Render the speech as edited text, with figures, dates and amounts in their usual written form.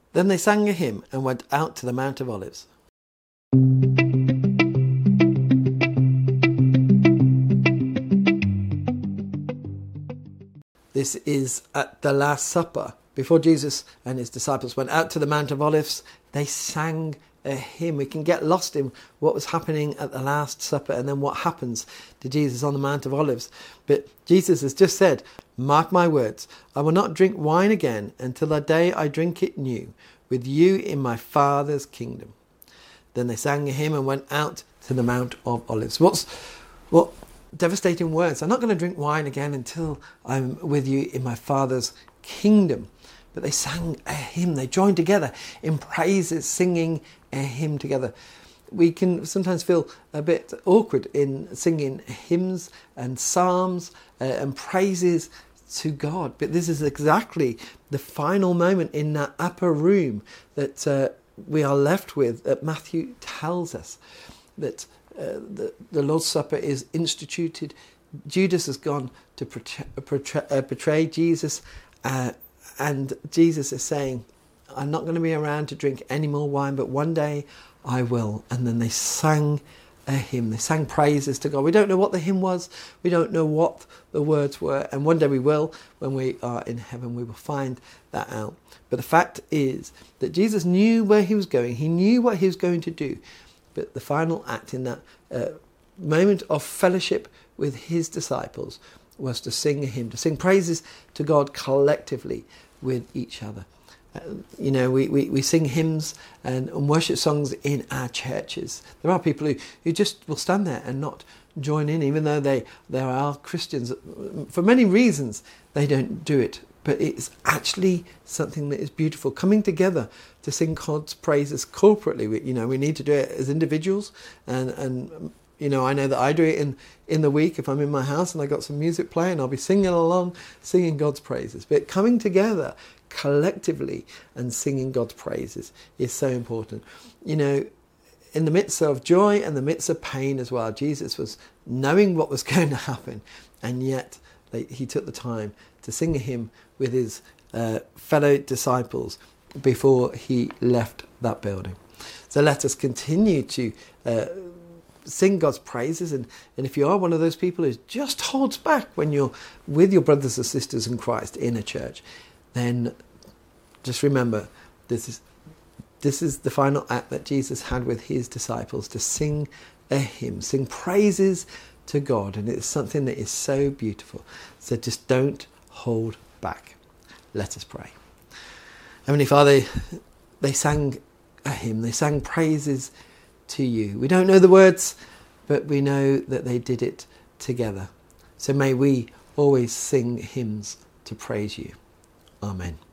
Then they sang a hymn and went out to the Mount of Olives. This is at the Last Supper. Before Jesus and his disciples went out to the Mount of Olives, they sang a hymn. We can get lost in what was happening at the Last Supper and then what happens to Jesus on the Mount of Olives. But Jesus has just said, "Mark my words, I will not drink wine again until the day I drink it new with you in my Father's kingdom." Then they sang a hymn and went out to the Mount of Olives. What devastating words. I'm not going to drink wine again until I'm with you in my Father's kingdom. But they sang a hymn. They joined together in praises, singing a hymn together. We can sometimes feel a bit awkward in singing hymns and psalms and praises to God. But this is exactly the final moment in that upper room that we are left with, that Matthew tells us, that the Lord's Supper is instituted. Judas has gone to betray Jesus, and Jesus is saying, "I'm not going to be around to drink any more wine, but one day I will." And then they sang a hymn. They sang praises to God. We don't know what the hymn was. We don't know what the words were. And one day we will. When we are in heaven, we will find that out. But the fact is that Jesus knew where he was going. He knew what he was going to do. But the final act in that moment of fellowship with his disciples was to sing a hymn, to sing praises to God collectively with each other. We sing hymns and worship songs in our churches. There are people who just will stand there and not join in, even though they are Christians. For many reasons, they don't do it. But it's actually something that is beautiful, coming together to sing God's praises corporately. We need to do it as individuals, and I know that I do it in the week. If I'm in my house and I got some music playing, I'll be singing along, singing God's praises. But coming together collectively and singing God's praises is so important. In the midst of joy and the midst of pain as well, Jesus was knowing what was going to happen, and yet he took the time to sing a hymn with his fellow disciples before he left that building. So let us continue to sing God's praises, and if you are one of those people who just holds back when you're with your brothers and sisters in Christ in a church, then just remember this is the final act that Jesus had with his disciples, to sing a hymn, sing praises to God, and it's something that is so beautiful. So just don't hold back. Let us pray. Heavenly Father, they sang a hymn, they sang praises to you. We don't know the words, but we know that they did it together. So may we always sing hymns to praise you. Amen.